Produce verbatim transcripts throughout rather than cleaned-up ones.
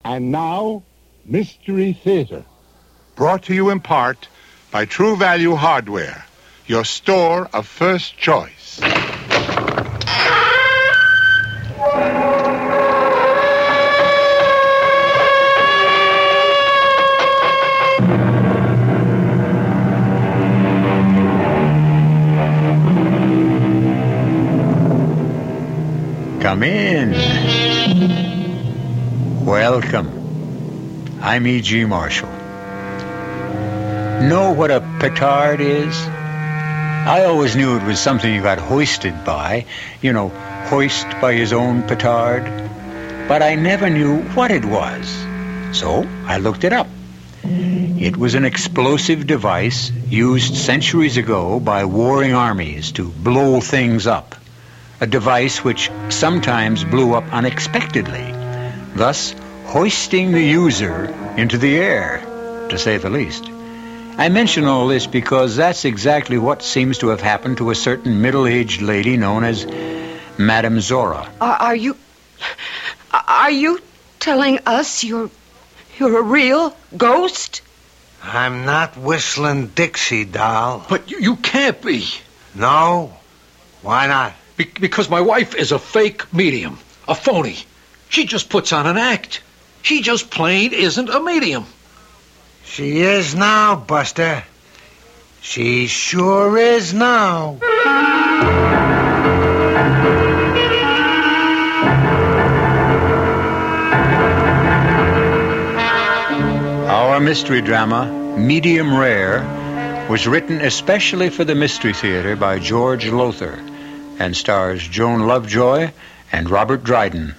And now, Mystery Theater. Brought to you in part by True Value Hardware, your store of first choice. Come in. Welcome. I'm E G. Marshall. Know what a petard is? I always knew it was something you got hoisted by. You know, hoist by his own petard. But I never knew what it was. So I looked it up. It was an explosive device used centuries ago by warring armies to blow things up. A device which sometimes blew up unexpectedly, thus hoisting the user into the air, to say the least. I mention all this because that's exactly what seems to have happened to a certain middle-aged lady known as Madame Zora. Are, are you... Are you telling us you're... You're a real ghost? I'm not Whistling Dixie, doll. But you, you can't be. No? Why not? Be- because my wife is a fake medium. A phony. She just puts on an act. She just plain isn't a medium. She is now, Buster. She sure is now. Our mystery drama, Medium Rare, was written especially for the Mystery Theater by George Lothar and stars Joan Lovejoy and Robert Dryden.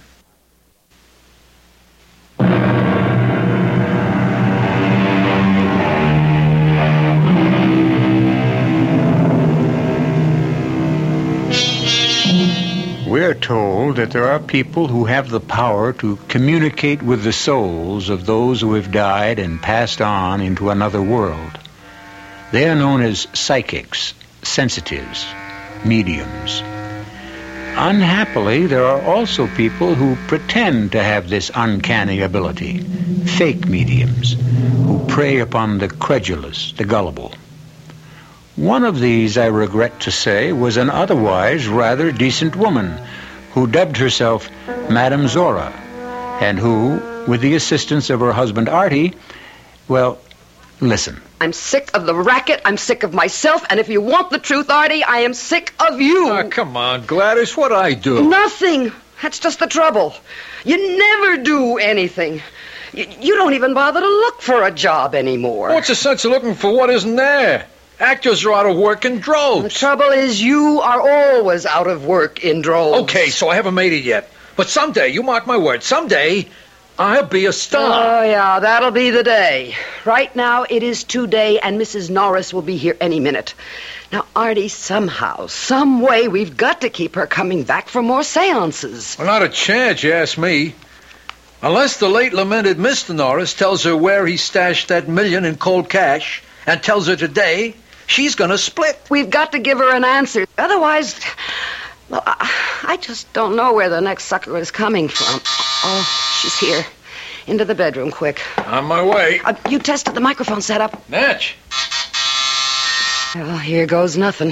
We're told that there are people who have the power to communicate with the souls of those who have died and passed on into another world. They are known as psychics, sensitives, mediums. Unhappily, there are also people who pretend to have this uncanny ability, fake mediums, who prey upon the credulous, the gullible. One of these, I regret to say, was an otherwise rather decent woman who dubbed herself Madame Zora, and who, with the assistance of her husband Artie, well, listen. I'm sick of the racket, I'm sick of myself, and if you want the truth, Artie, I am sick of you. Oh, come on, Gladys, what'd I do? Nothing. That's just the trouble. You never do anything. You, you don't even bother to look for a job anymore. What's the sense of looking for what isn't there? Actors are out of work in droves. The trouble is you are always out of work in droves. Okay, so I haven't made it yet. But someday, you mark my word, someday I'll be a star. Oh, yeah, that'll be the day. Right now, it is today, and Missus Norris will be here any minute. Now, Artie, somehow, some way, we've got to keep her coming back for more seances. Well, not a chance, you ask me. Unless the late lamented Mister Norris tells her where he stashed that million in cold cash and tells her today, she's going to split. We've got to give her an answer. Otherwise, well, I, I just don't know where the next sucker is coming from. Oh, she's here. Into the bedroom, quick. On my way. Uh, you tested the microphone setup? Natch. Well, here goes nothing.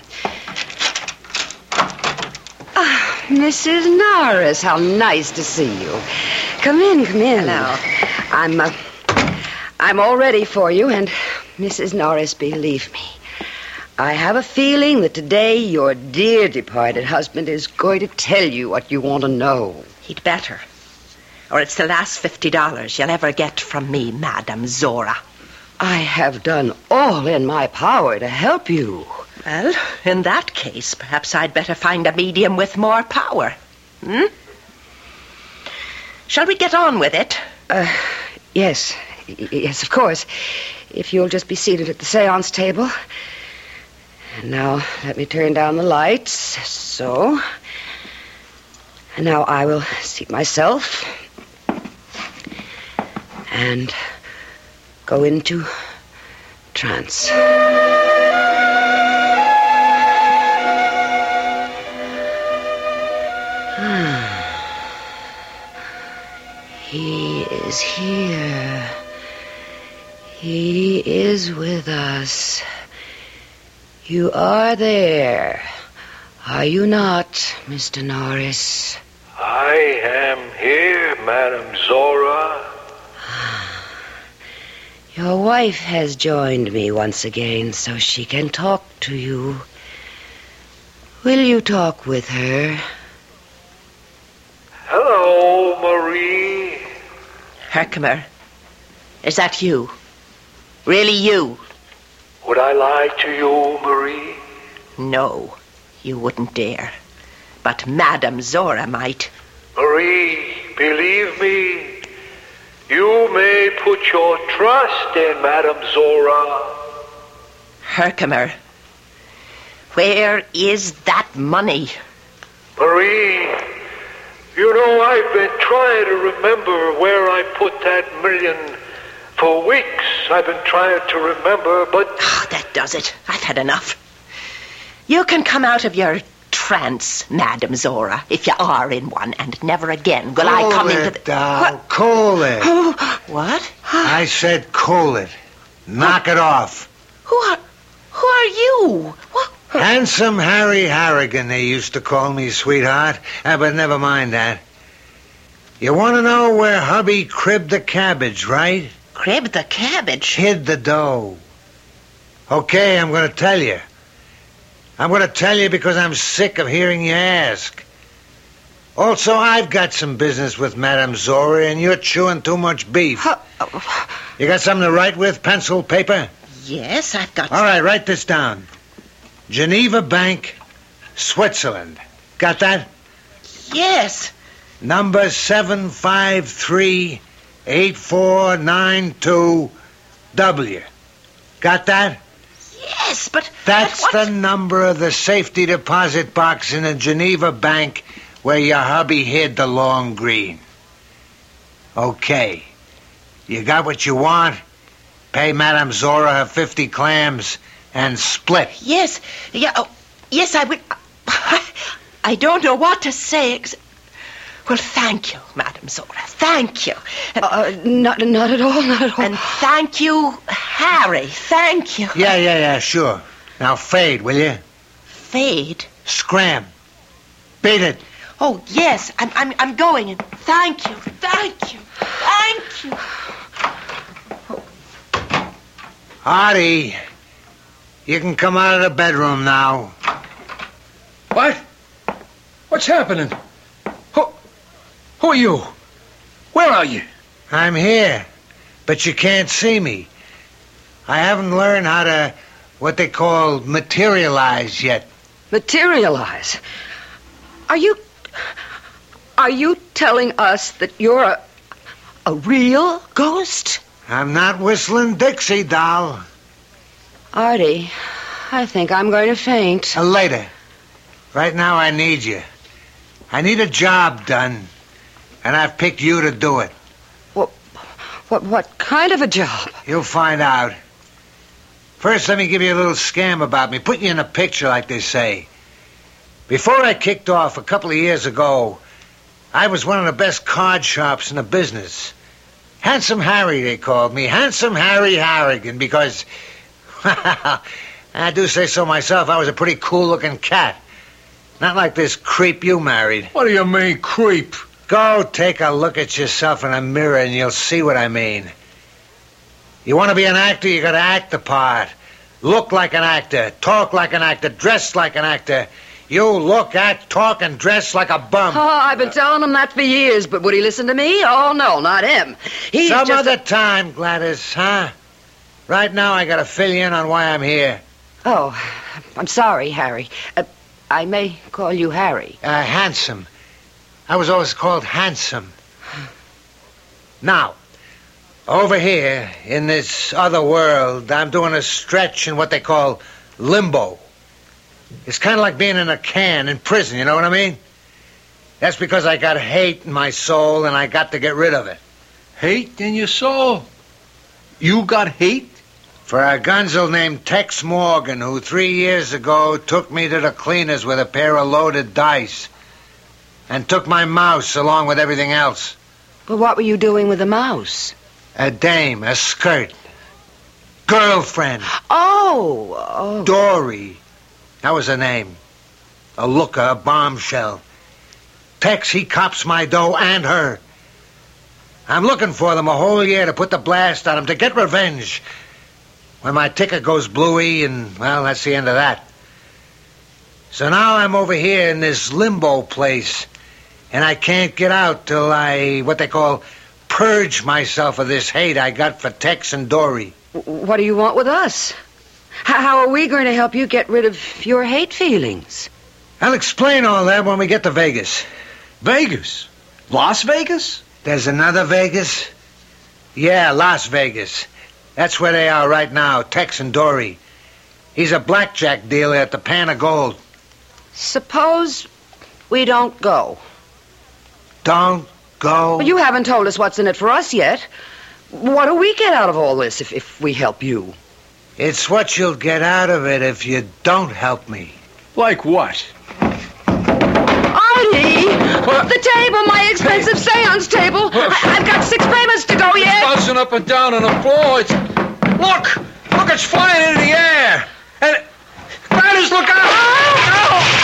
Ah, Missus Norris, how nice to see you. Come in, come in. Hello. I'm, uh, I'm all ready for you, and Missus Norris, believe me, I have a feeling that today your dear departed husband is going to tell you what you want to know. He'd better. Or it's the last fifty dollars you'll ever get from me, Madame Zora. I have done all in my power to help you. Well, in that case, perhaps I'd better find a medium with more power. Hmm? Shall we get on with it? Uh, yes. Y- yes, of course. If you'll just be seated at the seance table. And now, let me turn down the lights. So. And now I will seat myself. And go into trance. He is here. He is with us. You are there, are you not, Mister Norris? I am here, Madame Zora. Your wife has joined me once again so she can talk to you. Will you talk with her? Hello, Marie. Herkimer, is that you? Really you? Would I lie to you, Marie? No, you wouldn't dare. But Madame Zora might. Marie, believe me, you may put your trust in Madame Zora. Herkimer, where is that money? Marie, you know I've been trying to remember where I put that million for weeks. I've been trying to remember, but... Oh, that does it. I've had enough. You can come out of your trance, Madame Zora, if you are in one, and never again will cool I come it, into the... Doll. What? Cool it. Oh, what? I said cool it. Knock it off. Who are... Who are you? What? Handsome Harry Harrigan, they used to call me, sweetheart. Uh, but never mind that. You want to know where hubby cribbed the cabbage, right? Crib the cabbage? Hid the dough. Okay, I'm going to tell you. I'm going to tell you because I'm sick of hearing you ask. Also, I've got some business with Madame Zora, and you're chewing too much beef. Huh? Oh, You got something to write with, pencil, paper? yes, I've got... All right, write this down. Geneva Bank, Switzerland. Got that? Yes. Number seven five three eight four nine two W. Got that? Yes, but... That's but what? the number of the safety deposit box in a Geneva bank where your hubby hid the long green. Okay. You got what you want? Pay Madame Zora her fifty clams and split. Yes, yeah, oh, yes, I would... I don't know what to say. Ex- well, thank you, Madame Zora. Thank you. And, Uh, not, not at all, not at all. and thank you, Harry. Thank you. Yeah, yeah, yeah, sure. Now fade, will you? Fade. Scram. Beat it. Oh, yes, I'm, I'm, I'm going. And thank you, thank you, thank you. Artie, you can come out of the bedroom now. What? What's happening? Who, who are you? Where are you? I'm here, but you can't see me. I haven't learned how to, what they call, materialize yet. Materialize? Are you... Are you telling us that you're a... a real ghost? I'm not whistling Dixie, doll. Artie, I think I'm going to faint. Uh, later. Right now I need you. I need a job done, and I've picked you to do it. What, what, what kind of a job? You'll find out. First, let me give you a little scam about me. Put you in a picture, like they say. Before I kicked off a couple of years ago, I was one of the best card shops in the business. Handsome Harry, they called me. Handsome Harry Harrigan, because... I do say so myself. I was a pretty cool-looking cat. Not like this creep you married. What do you mean, creep? Go take a look at yourself in a mirror and you'll see what I mean. You want to be an actor, you got to act the part. Look like an actor, talk like an actor, dress like an actor. You look, act, talk, and dress like a bum. Oh, I've been telling him that for years, but would he listen to me? Oh, no, not him. He's Some just other a... time, Gladys, huh? Right now I got to fill you in on why I'm here. Oh, I'm sorry, Harry. Uh, I may call you Harry. Uh, handsome. I was always called Handsome. Now, over here, in this other world, I'm doing a stretch in what they call limbo. It's kind of like being in a can in prison, you know what I mean? That's because I got hate in my soul and I got to get rid of it. Hate in your soul? You got hate? For a gunzel named Tex Morgan, who three years ago took me to the cleaners with a pair of loaded dice and took my mouse along with everything else. But what were you doing with the mouse? A dame, a skirt. Girlfriend. Oh, oh. Dory. That was her name. A looker, a bombshell. Tex, he cops my dough and her. I'm looking for them a whole year to put the blast on them, to get revenge. When my ticker goes bluey, and, well, that's the end of that. So now I'm over here in this limbo place, and I can't get out till I, what they call, purge myself of this hate I got for Tex and Dory. What do you want with us? How, how are we going to help you get rid of your hate feelings? I'll explain all that when we get to Vegas. Vegas? Las Vegas? There's another Vegas? Yeah, Las Vegas. That's where they are right now, Tex and Dory. He's a blackjack dealer at the Pan of Gold. Suppose we don't go. Don't go? Well, you haven't told us what's in it for us yet. What do we get out of all this if, if we help you? It's what you'll get out of it if you don't help me. Like what? Artie! What? The table, my expensive seance table. I, I've got six payments to go yet. It's buzzing up and down on the floor. It's... Look! Look, it's flying into the air! And... Gladys, look out! Oh!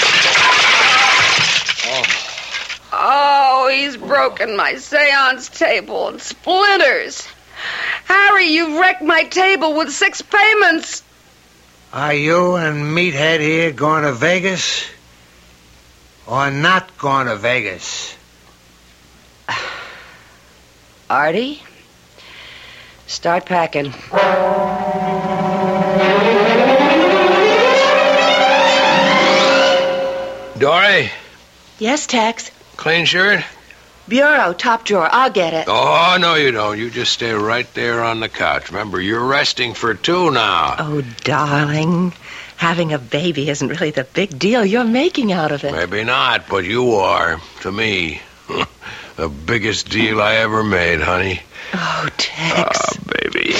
Oh, he's broken my seance table in splinters. Harry, you've wrecked my table with six payments. Are you and Meathead here going to Vegas? Or not going to Vegas? Artie, start packing. Dory? Yes, Tex. Clean shirt? Bureau, top drawer. I'll get it. Oh, no, you don't. You just stay right there on the couch. Remember, you're resting for two now. Oh, darling. Having a baby isn't really the big deal you're making out of it. Maybe not, but you are. To me. The biggest deal I ever made, honey. Oh, Tex. Ah, baby.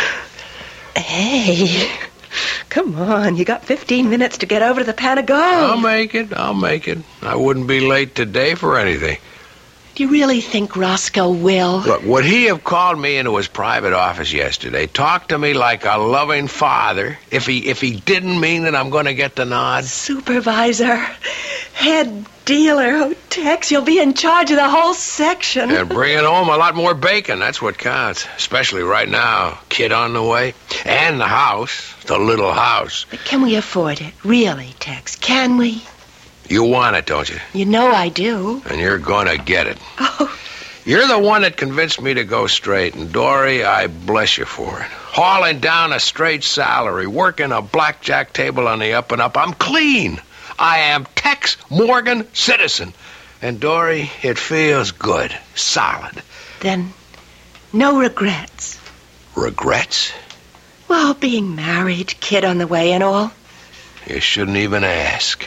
Hey. Come on. You got fifteen minutes to get over to the Pan of Gold. I'll make it. I'll make it. I wouldn't be late today for anything. Do you really think Roscoe will? Look, would he have called me into his private office yesterday, talked to me like a loving father, if he if he didn't mean that I'm going to get the nod? Supervisor, head dealer, oh, Tex, you'll be in charge of the whole section. And bringing home a lot more bacon, that's what counts. Especially right now, kid on the way. And the house, the little house. But can we afford it? Really, Tex, can we? You want it, don't you? You know I do. And you're going to get it. Oh. You're the one that convinced me to go straight, and Dory, I bless you for it. Hauling down a straight salary, working a blackjack table on the up and up. I'm clean. I am Tex Morgan citizen. And Dory, it feels good, solid. Then, no regrets. Regrets? Well, being married, kid on the way and all. You shouldn't even ask.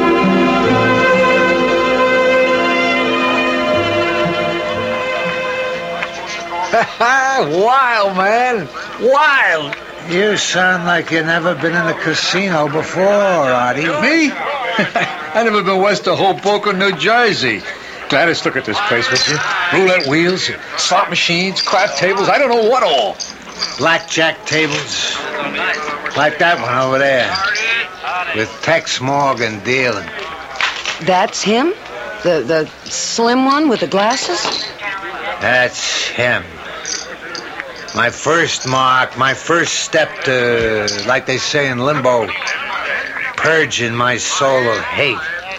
Wild, man. Wild. You sound like you've never been in a casino before, Artie. Me? I never been west of Hoboken, New Jersey. Gladys, look at this place, would you? Roulette wheels, slot machines, craft tables, I don't know what all. Blackjack tables. Like that one over there. With Tex Morgan dealing. That's him? The the slim one with the glasses? That's him. My first mark, my first step to, like they say in limbo, purging my soul of hate.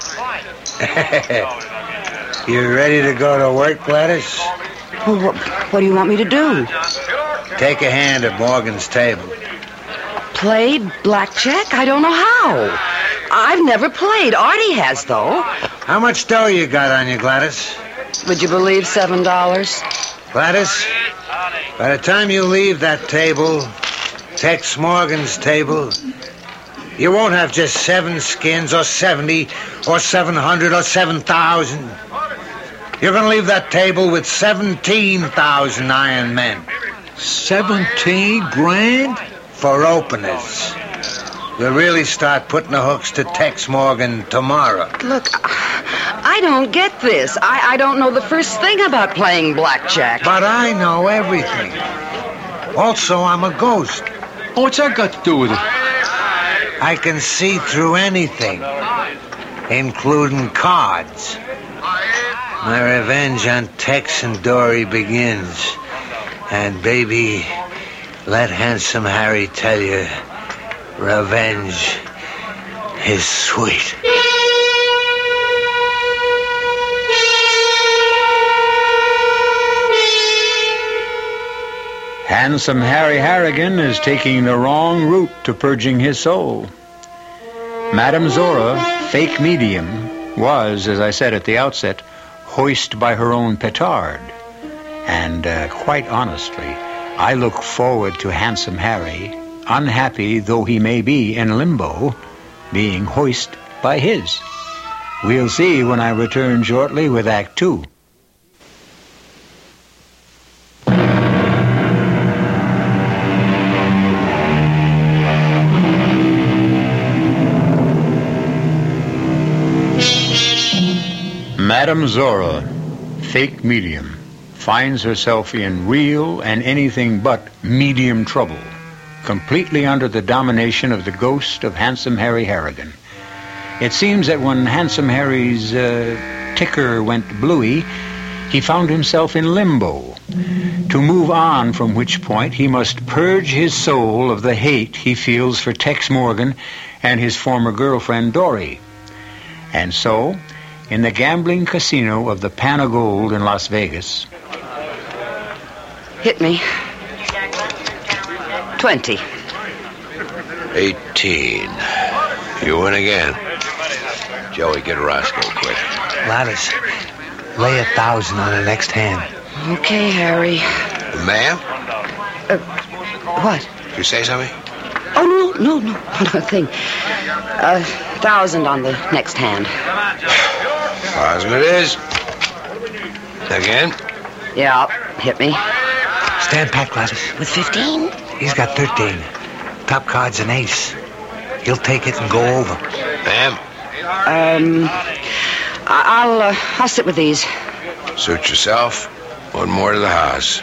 You ready to go to work, Gladys? Well, what, what do you want me to do? Take a hand at Morgan's table. Play blackjack? I don't know how. I've never played. Artie has, though. How much dough you got on you, Gladys? Would you believe seven dollars? Gladys, by the time you leave that table, Tex Morgan's table, you won't have just seven skins or seventy or seven hundred or seven thousand. You're going to leave that table with seventeen thousand iron men. Seventeen grand? For openers. We'll really start putting the hooks to Tex Morgan tomorrow. Look, I I don't get this. I, I don't know the first thing about playing blackjack. But I know everything. Also, I'm a ghost. What's that got to do with it? I can see through anything, including cards. My revenge on Tex and Dory begins. And baby, let Handsome Harry tell you, revenge is sweet. Handsome Harry Harrigan is taking the wrong route to purging his soul. Madame Zora, fake medium, was, as I said at the outset, hoisted by her own petard. And uh, quite honestly, I look forward to Handsome Harry, unhappy though he may be in limbo, being hoisted by his. We'll see when I return shortly with Act Two. Madame Zora, fake medium, finds herself in real and anything but medium trouble, completely under the domination of the ghost of Handsome Harry Harrigan. It seems that when Handsome Harry's uh, ticker went bluey, he found himself in limbo, to move on from which point he must purge his soul of the hate he feels for Tex Morgan and his former girlfriend Dory. And so, in the gambling casino of the Pan of Gold in Las Vegas. Hit me. Twenty. Eighteen. You win again. Joey, get Roscoe quick. Gladys, lay a thousand on the next hand. Okay, Harry. Ma'am? Uh, what? Did you say something? Oh, no, no, no, nothing. A thousand on the next hand. Thousand it is. Again? Yeah, hit me. Stand pat, Gladys. With fifteen? He's got thirteen. Top card's an ace. He'll take it and go over. Ma'am? Um, I- I'll, uh, I'll sit with these. Suit yourself. One more to the house.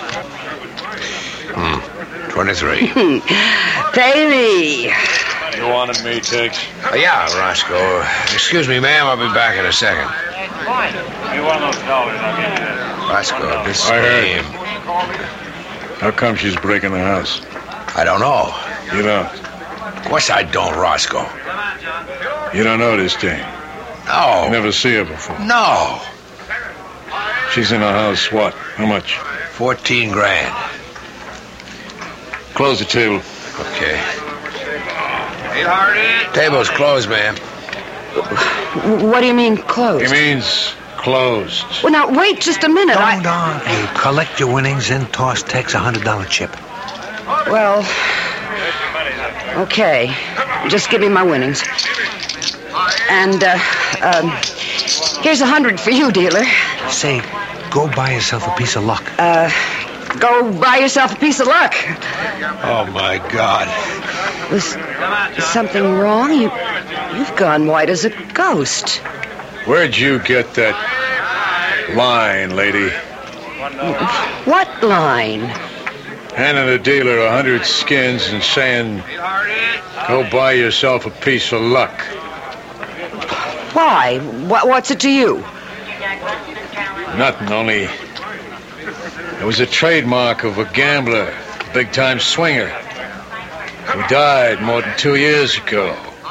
Hmm. Twenty-three. Pay me. You wanted me, Tex? Uh, yeah, Roscoe. Excuse me, ma'am. I'll be back in a second. You want those dollars? I'll give you that. Roscoe, this I heard. game. How come she's breaking the house? I don't know. You don't. Of course I don't, Roscoe. You don't know this thing. No. You never see her before. No. She's in the house, what? How much? Fourteen grand. Close the table. Okay. Table's closed, ma'am. What do you mean, closed? He means closed. Well, now, wait just a minute. I... Hold on. Hey, collect your winnings and toss Tex a hundred dollar chip. Well, okay. Just give me my winnings. And, uh, um, here's a hundred for you, dealer. Say, go buy yourself a piece of luck. Uh, go buy yourself a piece of luck. Oh, my God. Was something wrong? You, you've gone white as a ghost. Where'd you get that line, lady? What line? Handing the dealer a hundred skins and saying, go buy yourself a piece of luck. Why? What, what's it to you? Nothing, only it was a trademark of a gambler, a big-time swinger. He died more than two years ago.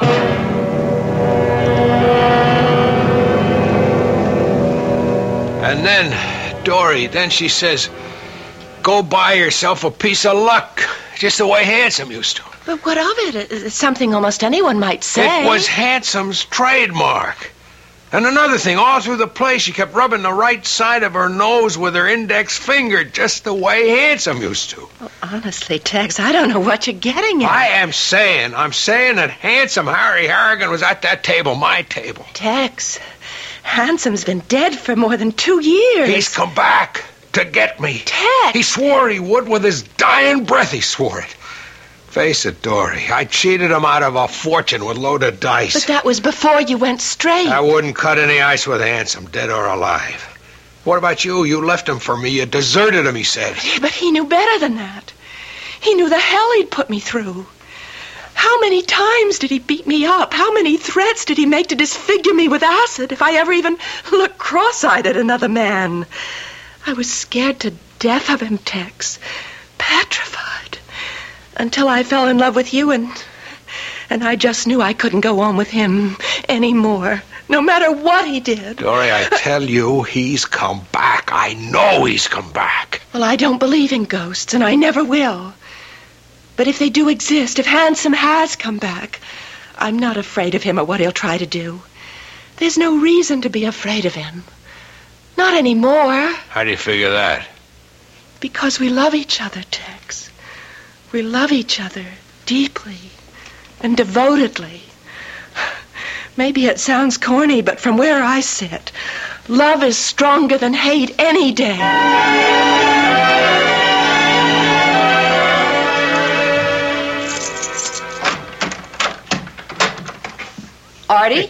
And then, Dory, then she says, go buy yourself a piece of luck. Just the way Handsome used to. But what of it? It's something almost anyone might say. It was Handsome's trademark. And another thing, all through the play, she kept rubbing the right side of her nose with her index finger, just the way Handsome used to. Well, honestly, Tex, I don't know what you're getting at. I am saying, I'm saying that Handsome Harry Harrigan was at that table, my table. Tex, Handsome's been dead for more than two years. He's come back to get me. Tex! He swore he would with his dying breath, he swore it. Face it, Dory. I cheated him out of a fortune with loaded dice. But that was before you went straight. I wouldn't cut any ice with Handsome, dead or alive. What about you? You left him for me. You deserted him, he said. But he knew better than that. He knew the hell he'd put me through. How many times did he beat me up? How many threats did he make to disfigure me with acid if I ever even looked cross-eyed at another man? I was scared to death of him, Tex. Petrified. Until I fell in love with you, and and I just knew I couldn't go on with him anymore, no matter what he did. Dory, I tell you, he's come back. I know he's come back. Well, I don't believe in ghosts, and I never will. But if they do exist, if Handsome has come back, I'm not afraid of him or what he'll try to do. There's no reason to be afraid of him. Not anymore. How do you figure that? Because we love each other, Tex. We love each other deeply and devotedly. Maybe it sounds corny, but from where I sit, love is stronger than hate any day. Artie?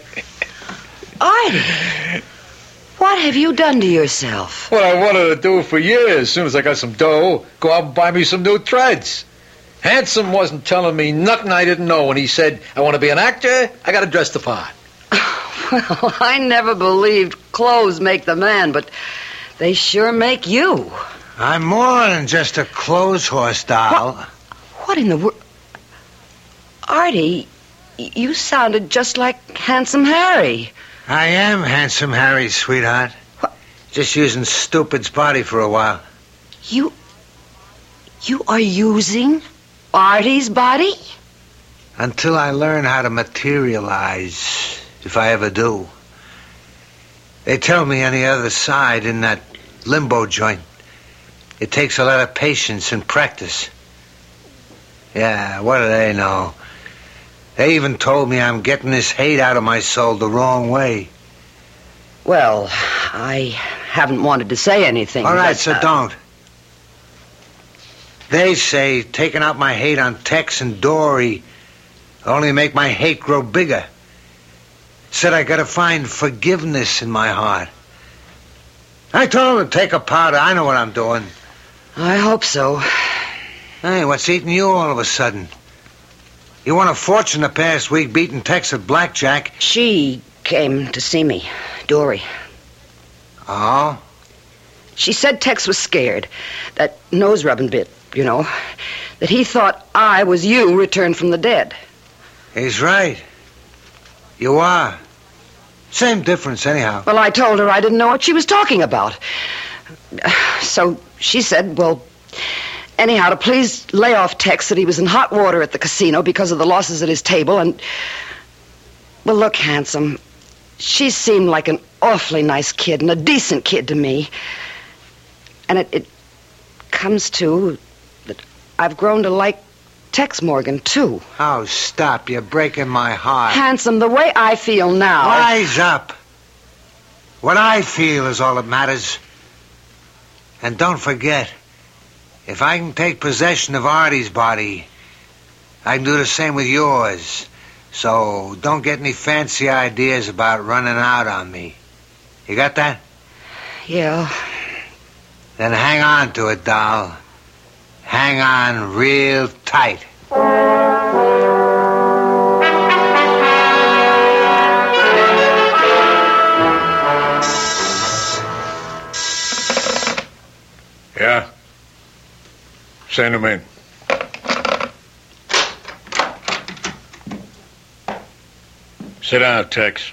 Artie? What have you done to yourself? What I wanted to do for years. As soon as I got some dough, go out and buy me some new threads. Handsome wasn't telling me nothing I didn't know when he said, I want to be an actor, I got to dress the part. Well, I never believed clothes make the man, but they sure make you. I'm more than just a clothes horse, doll. What, what in the world? Artie, you sounded just like Handsome Harry. I am Handsome Harry, sweetheart. What? Just using Stupid's body for a while. You... You are using Artie's body? Until I learn how to materialize, if I ever do. They tell me on the other side, in that limbo joint, it takes a lot of patience and practice. Yeah, what do they know? They even told me I'm getting this hate out of my soul the wrong way. Well, I haven't wanted to say anything. All right, but, so uh, don't. They say taking out my hate on Tex and Dory only make my hate grow bigger. Said I gotta find forgiveness in my heart. I told them to take a powder. I know what I'm doing. I hope so. Hey, what's eating you all of a sudden? You won a fortune the past week beating Tex at blackjack. She came to see me, Dory. Oh? She said Tex was scared. That nose-rubbing bit, you know. That he thought I was you returned from the dead. He's right. You are. Same difference, anyhow. Well, I told her I didn't know what she was talking about. So she said, well... Anyhow, to please lay off Tex that he was in hot water at the casino because of the losses at his table, and... Well, look, Handsome, she seemed like an awfully nice kid and a decent kid to me. And it, it comes to that I've grown to like Tex Morgan, too. Oh, stop. You're breaking my heart. Handsome, the way I feel now... Wise up. What I feel is all that matters. And don't forget... If I can take possession of Artie's body, I can do the same with yours. So don't get any fancy ideas about running out on me. You got that? Yeah. Then hang on to it, doll. Hang on real tight. Yeah? Send him in. Sit down, Tex.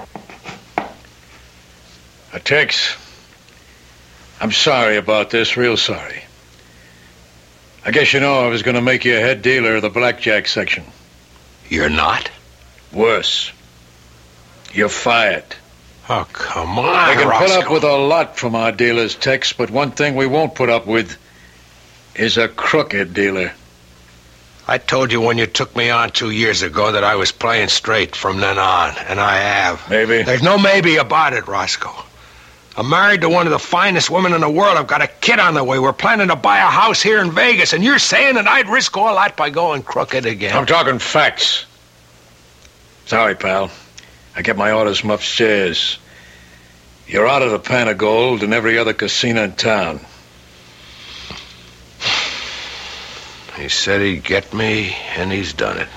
Uh, Tex, I'm sorry about this, real sorry. I guess you know I was going to make you a head dealer of the blackjack section. You're not? Worse. You're fired. Oh, come on, I can Roscoe. put up with a lot from our dealers, Tex, but one thing we won't put up with is a crooked dealer. I told you when you took me on two years ago that I was playing straight from then on, and I have. Maybe. There's no maybe about it, Roscoe. I'm married to one of the finest women in the world. I've got a kid on the way. We're planning to buy a house here in Vegas, and you're saying that I'd risk all that by going crooked again? I'm talking facts. Sorry, pal. I get my orders from upstairs. You're out of the Pan of Gold and every other casino in town. He said he'd get me, and he's done it.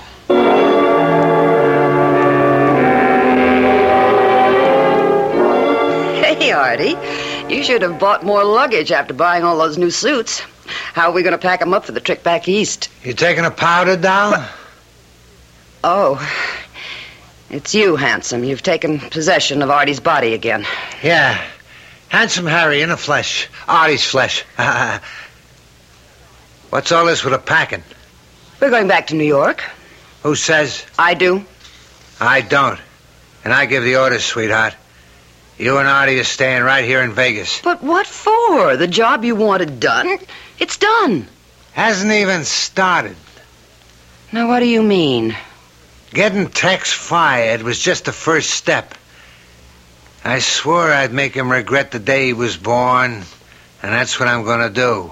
Hey, Artie, you should have bought more luggage after buying all those new suits. How are we going to pack them up for the trip back east? You taking a powder down? But, oh, it's you, Handsome. You've taken possession of Artie's body again. Yeah, Handsome Harry in the flesh. Artie's flesh. What's all this with the packing? We're going back to New York. Who says? I do. I don't. And I give the orders, sweetheart. You and Artie are staying right here in Vegas. But what for? The job you wanted done? It's done. Hasn't even started. Now, what do you mean? Getting Tex fired was just the first step. I swore I'd make him regret the day he was born, and that's what I'm gonna do.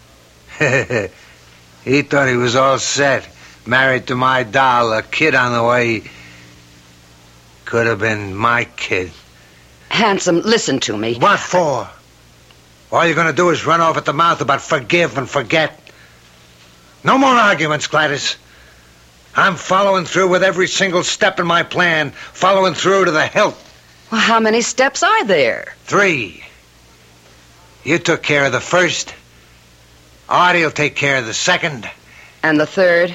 He thought he was all set, married to my doll, a kid on the way. Could have been my kid. Handsome, listen to me. What for? All you're gonna do is run off at the mouth about forgive and forget. No more arguments, Gladys. I'm following through with every single step in my plan, following through to the hilt. Well, how many steps are there? Three. You took care of the first. Artie will take care of the second. And the third?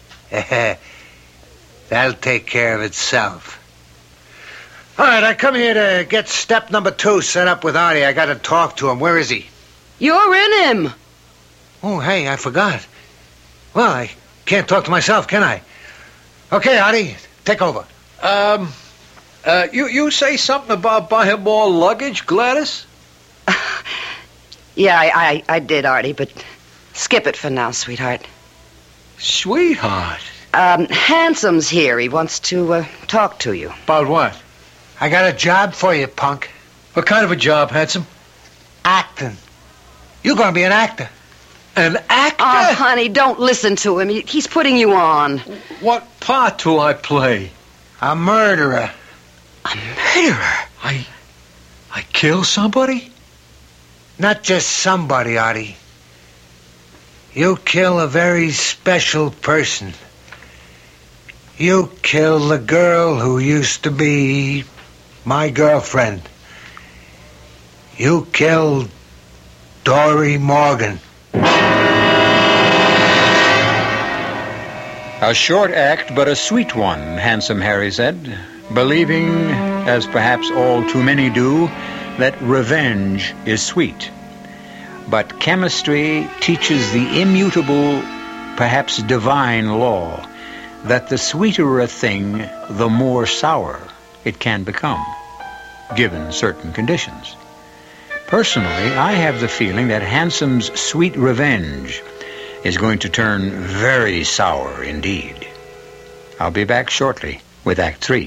That'll take care of itself. All right, I come here to get step number two set up with Artie. I got to talk to him. Where is he? You're in him. Oh, hey, I forgot. Well, I can't talk to myself, can I? Okay, Artie, take over. Um, uh, you, you say something about buying more luggage, Gladys? Yeah, I, I, I did, Artie, but skip it for now, sweetheart. Sweetheart? Um, Handsome's here. He wants to uh, talk to you. About what? I got a job for you, punk. What kind of a job, Handsome? Acting. You're going to be an actor. An actor? Oh, honey, don't listen to him. He, he's putting you on. What part will I play? A murderer. A murderer? I... I kill somebody? Not just somebody, Artie. You kill a very special person. You kill the girl who used to be my girlfriend. You killed Dory Morgan. A short act, but a sweet one, Handsome Harry said, believing, as perhaps all too many do, that revenge is sweet. But chemistry teaches the immutable, perhaps divine law, that the sweeter a thing, the more sour it can become, given certain conditions. Personally, I have the feeling that Handsome's sweet revenge is going to turn very sour indeed. I'll be back shortly with Act Three.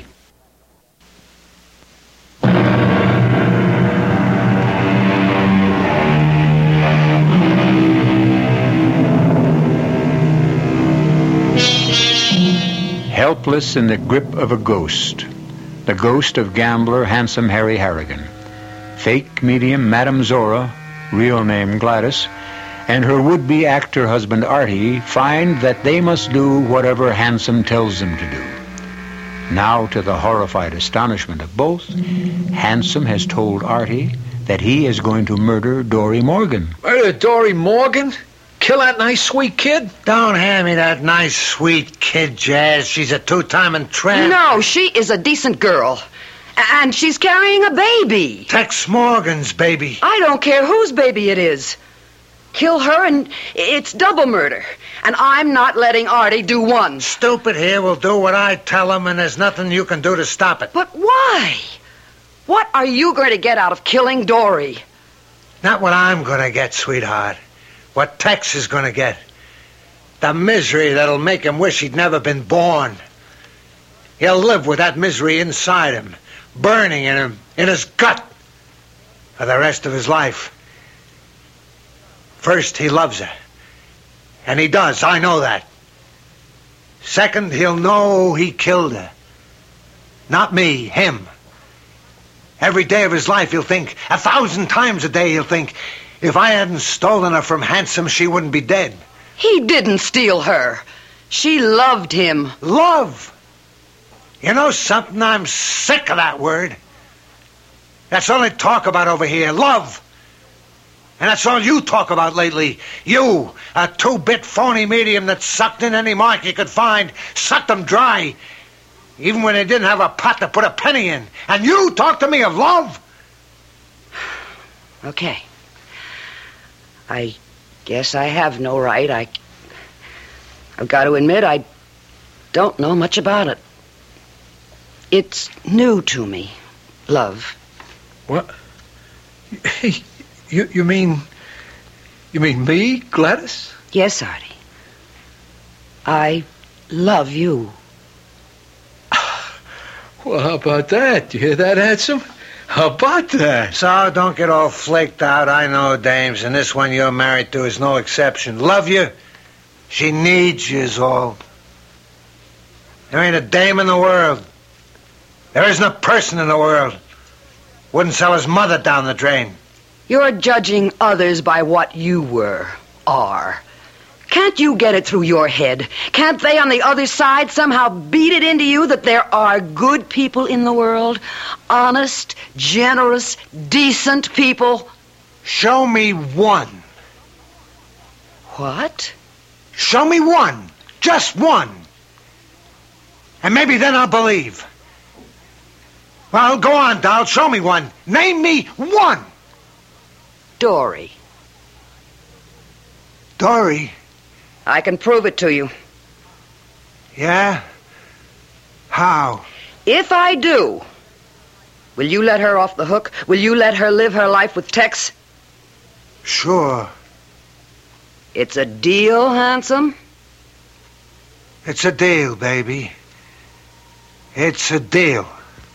Helpless in the grip of a ghost, the ghost of gambler Handsome Harry Harrigan. Fake medium Madame Zora, real name Gladys, and her would-be actor husband Artie find that they must do whatever Handsome tells them to do. Now, to the horrified astonishment of both, Handsome has told Artie that he is going to murder Dory Morgan. Murder Dory Morgan? Kill that nice, sweet kid? Don't hand me that nice, sweet kid, Jazz. She's a two-timing tramp. No, she is a decent girl. And she's carrying a baby. Tex Morgan's baby. I don't care whose baby it is. Kill her and it's double murder. And I'm not letting Artie do one. Stupid here will do what I tell him, and there's nothing you can do to stop it. But why? What are you going to get out of killing Dory? Not what I'm going to get, sweetheart. What Tex is going to get. The misery that'll make him wish he'd never been born. He'll live with that misery inside him, burning in him, in his gut. for the rest of his life. First, he loves her. And he does, I know that. Second, he'll know he killed her. Not me, him. Every day of his life he'll think, a thousand times a day he'll think, if I hadn't stolen her from Handsome, she wouldn't be dead. He didn't steal her. She loved him. Love? You know something? I'm sick of that word. That's all they talk about over here, love. And that's all you talk about lately. You, a two-bit phony medium that sucked in any mark you could find, sucked them dry, even when they didn't have a pot to put a penny in. And you talk to me of love? Okay. I guess I have no right. I, I've got to admit I don't know much about it. It's new to me, love. What? You, you mean... You mean me, Gladys? Yes, Artie. I love you. Well, how about that? You hear that, Handsome? How about that? So, don't get all flaked out. I know, dames, and this one you're married to is no exception. Love you. She needs you is all. There ain't a dame in the world. There isn't a person in the world wouldn't sell his mother down the drain. You're judging others by what you were, are. Can't you get it through your head? Can't they on the other side somehow beat it into you that there are good people in the world? Honest, generous, decent people? Show me one. What? Show me one. Just one. And maybe then I'll believe. Well, go on, doll. Show me one. Name me one. Dory. Dory? I can prove it to you. Yeah? How? If I do, will you let her off the hook? Will you let her live her life with Tex? Sure. It's a deal, Handsome? It's a deal, baby. It's a deal.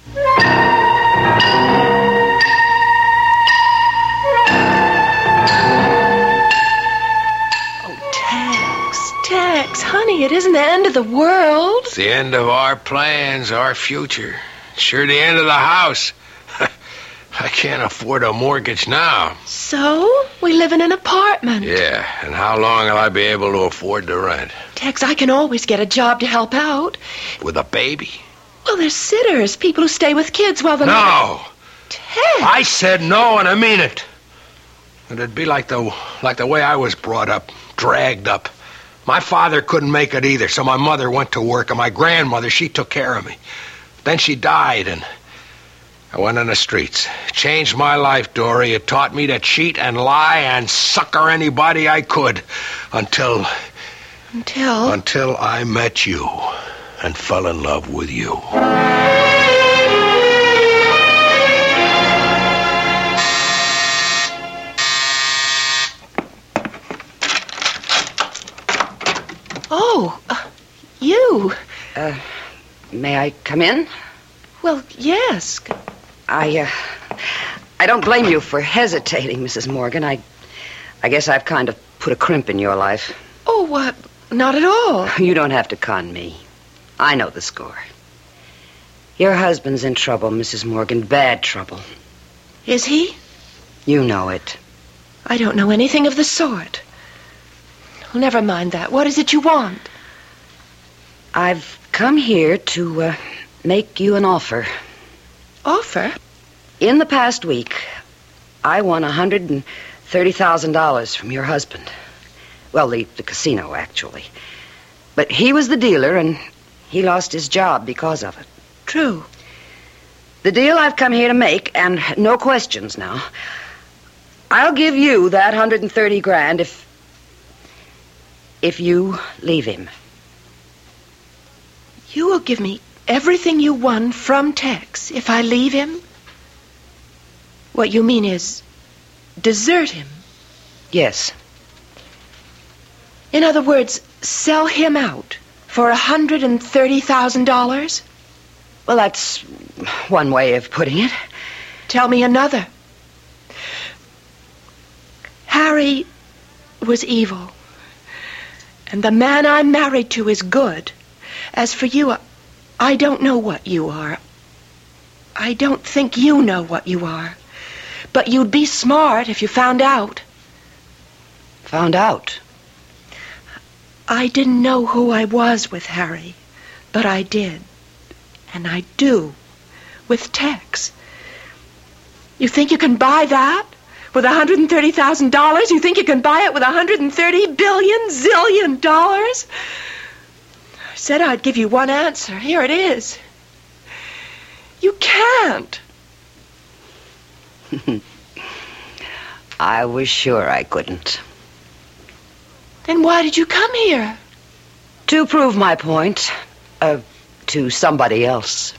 Tex, honey, it isn't the end of the world. It's the end of our plans, our future. Sure the end of the house. I can't afford a mortgage now. So, we live in an apartment. Yeah, and how long will I be able to afford the rent? Tex, I can always get a job to help out. With a baby? Well, there's sitters, people who stay with kids while the... No! Tex! I said no, and I mean it. It'd be like the like the way I was brought up, dragged up. My father couldn't make it either, so my mother went to work, and my grandmother, she took care of me. Then she died, and I went on the streets. It changed my life, Dory. It taught me to cheat and lie and sucker anybody I could until... Until? Until I met you and fell in love with you. Oh, uh, you. Uh, may I come in? Well, yes. I, uh, I don't blame you for hesitating, Missus Morgan. I, I guess I've kind of put a crimp in your life. Oh, what? Uh, not at all. You don't have to con me. I know the score. Your husband's in trouble, Missus Morgan. Bad trouble. Is he? You know it. I don't know anything of the sort. Well, never mind that. What is it you want? I've come here to uh, make you an offer. Offer? In the past week, I won one hundred thirty thousand dollars from your husband. Well, the, the casino, actually. But he was the dealer, and he lost his job because of it. True. The deal I've come here to make, and no questions now, I'll give you that one hundred thirty grand if... if you leave him. You will give me everything you won from Tex if I leave him? What you mean is desert him? Yes. In other words, sell him out for one hundred thirty thousand dollars? Well, that's one way of putting it. Tell me another. Harry was evil. And the man I'm married to is good. As for you, I, I don't know what you are. I don't think you know what you are. But you'd be smart if you found out. Found out? I didn't know who I was with Harry, but I did. And I do. With Tex. You think you can buy that? With one hundred thirty thousand dollars? You think you can buy it with one hundred thirty billion zillion dollars? I said I'd give you one answer. Here it is. You can't. I was sure I couldn't. Then why did you come here? To prove my point. Uh, to somebody else.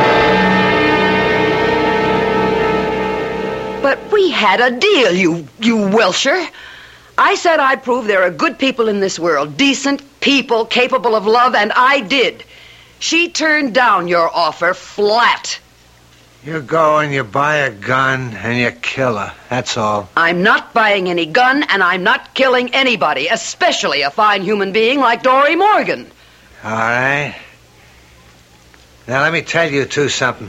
But we had a deal, you, you Welcher. I said I'd prove there are good people in this world. Decent people capable of love, and I did. She turned down your offer flat. You go and you buy a gun and you kill her. That's all. I'm not buying any gun, and I'm not killing anybody, especially a fine human being like Dory Morgan. All right. Now, let me tell you two something.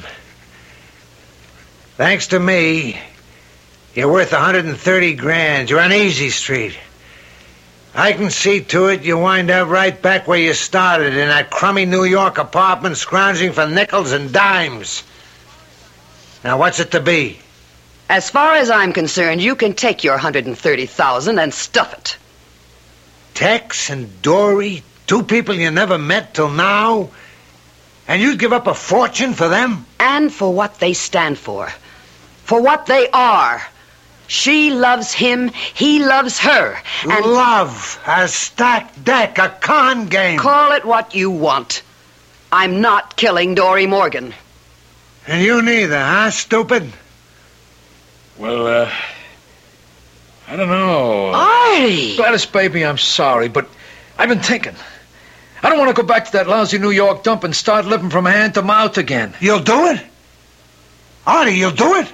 Thanks to me, you're worth one hundred thirty grand. You're on Easy Street. I can see to it you wind up right back where you started, in that crummy New York apartment, scrounging for nickels and dimes. Now, what's it to be? As far as I'm concerned, you can take your one hundred thirty thousand and stuff it. Tex and Dory, two people you never met till now, and you'd give up a fortune for them? And for what they stand for. For what they are. She loves him, he loves her. And love, a stacked deck, a con game. Call it what you want. I'm not killing Dory Morgan. And you neither, huh, stupid? Well, uh, I don't know. Artie! Gladys, baby, I'm sorry, but I've been thinking. I don't want to go back to that lousy New York dump and start living from hand to mouth again. You'll do it? Artie, you'll do it?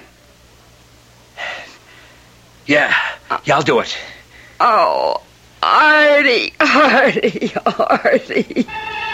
Yeah, yeah, I'll do it. Oh, Artie, Artie, Artie.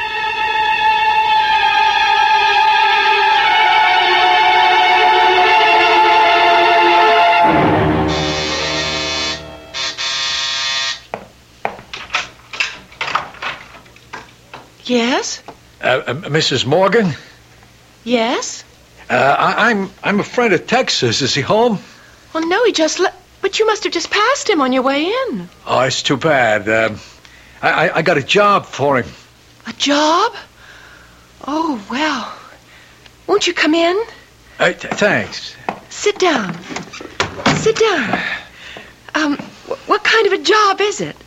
Yes? Uh, uh, Missus Morgan? Yes? Uh, I, I'm I'm a friend of Texas. Is he home? Well, no, he just left. But you must have just passed him on your way in. Oh, it's too bad. Uh, I, I I got a job for him. A job? Oh, well. Won't you come in? Uh, th- thanks. Sit down. Sit down. Um, wh- what kind of a job is it?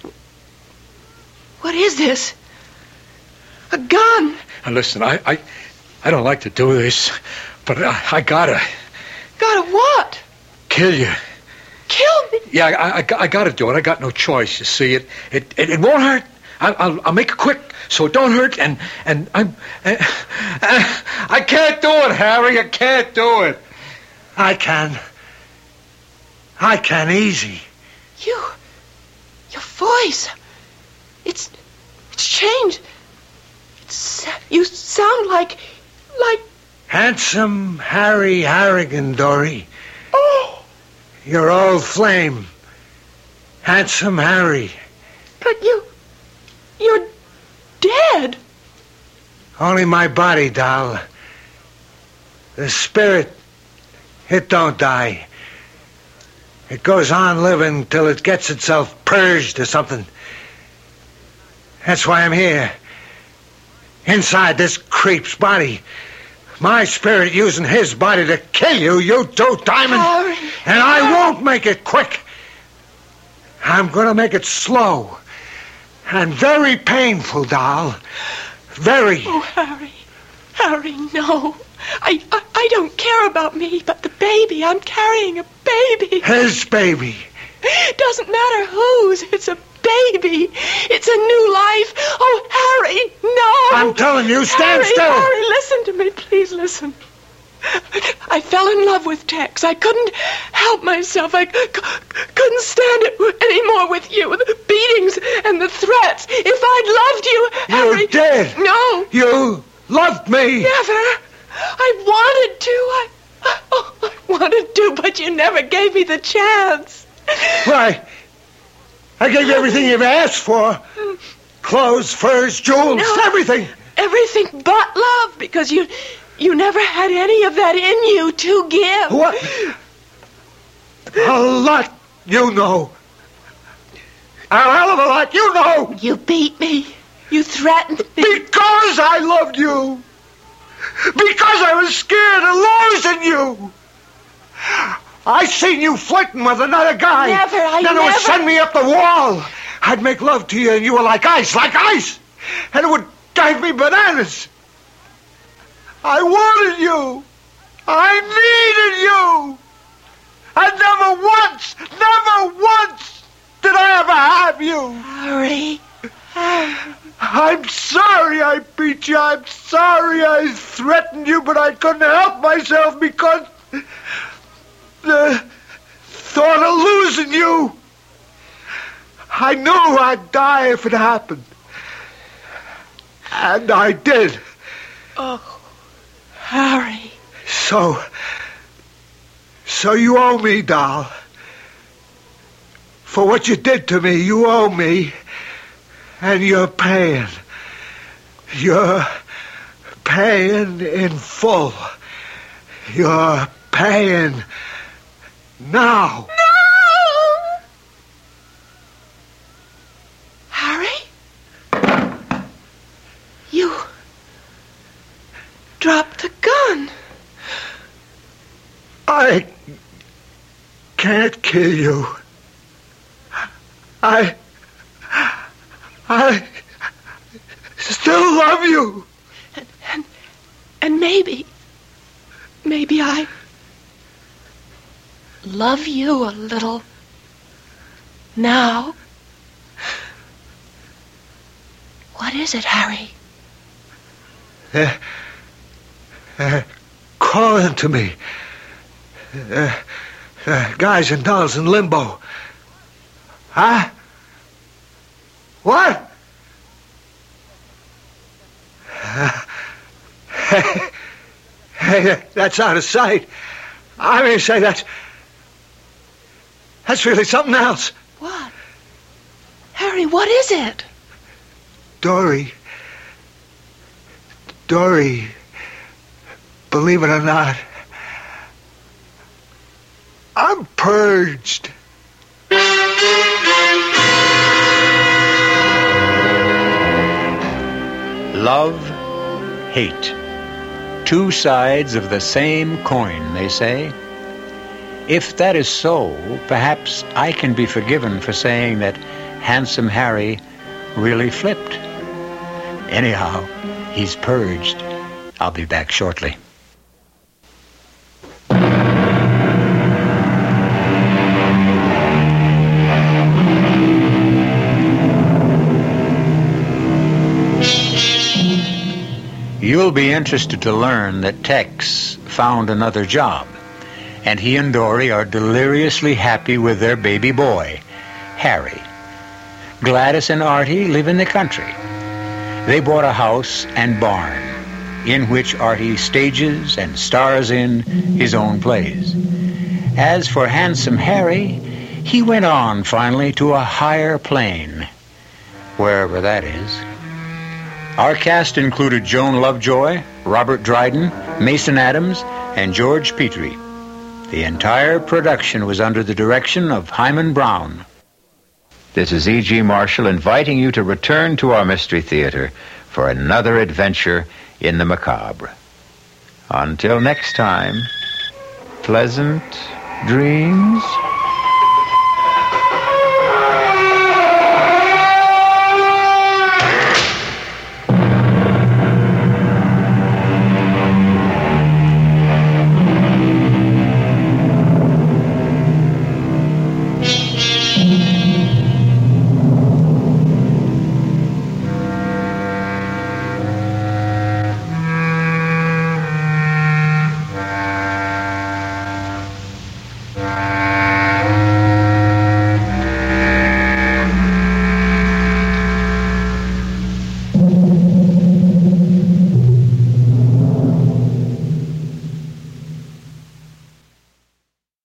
What is this? A gun. Now, listen, I, I, I don't like to do this, but I, I gotta. Gotta what? Kill you. Kill me? Yeah, I, I, I gotta do it. I got no choice, you see. It it, it, it won't hurt. I'll, I'll, I'll make it quick so it don't hurt, and, and I'm... Uh, uh, I can't do it, Harry. I can't do it. I can. I can, easy. You... Your voice... It's... It's changed. It's... You sound like... Like... Handsome Harry Harrigan, Dory. Oh! Your old flame. Handsome Harry. But you... You're dead. Only my body, doll. The spirit, it don't die. It goes on living till it gets itself purged or something. That's why I'm here. Inside this creep's body. My spirit using his body to kill you, you two diamond. Harry. And I won't make it quick. I'm going to make it slow. And very painful, doll. Very. Oh, Harry. Harry, no. I, I I don't care about me, but the baby. I'm carrying a baby. His baby. Doesn't matter whose. It's a baby. It's a new life. Oh, Harry, no. I'm telling you, stand Harry, still. Harry, listen to me. Please listen. I fell in love with Tex. I couldn't help myself. I c- c- couldn't stand it anymore with you. The beatings and the threats. If I'd loved you, Harry... You did. No. You loved me. Never. I wanted to. I, oh, I wanted to, but you never gave me the chance. Why, I gave you everything you've asked for. Clothes, furs, jewels, No. everything. Everything but love, because you... You never had any of that in you to give. What? A lot you know. A hell of a lot you know. You beat me. You threatened me. Because I loved you. Because I was scared of losing you. I seen you flirting with another guy. Never, I then never... it would send me up the wall. I'd make love to you and you were like ice, like ice. And it would drive me bananas. I wanted you. I needed you. And never once, never once did I ever have you. Harry. Harry. I'm sorry I beat you. I'm sorry I threatened you, but I couldn't help myself because the thought of losing you. I knew I'd die if it happened. And I did. Oh. Harry. So, so you owe me, doll. For what you did to me, you owe me. And you're paying. You're paying in full. You're paying now. No! Harry? You... dropped the gun. I can't kill you. I... I still love you. And, and, and maybe... Maybe I... love you a little... now. What is it, Harry? Uh, uh, calling to me. Uh, uh, guys and dolls in limbo. Huh? What? Uh, hey, hey, that's out of sight. I mean, say that's... That's really something else. What? Harry, what is it? Dory. Dory. Believe it or not, I'm purged. Love, hate. Two sides of the same coin, they say. If that is so, perhaps I can be forgiven for saying that Handsome Harry really flipped. Anyhow, he's purged. I'll be back shortly. You'll be interested to learn that Tex found another job, and he and Dory are deliriously happy with their baby boy, Harry. Gladys and Artie live in the country. They bought a house and barn, in which Artie stages and stars in his own plays. As for Handsome Harry, he went on finally to a higher plane, wherever that is. Our cast included Joan Lovejoy, Robert Dryden, Mason Adams, and George Petrie. The entire production was under the direction of Hyman Brown. This is E G. Marshall inviting you to return to our Mystery Theater for another adventure in the macabre. Until next time, pleasant dreams.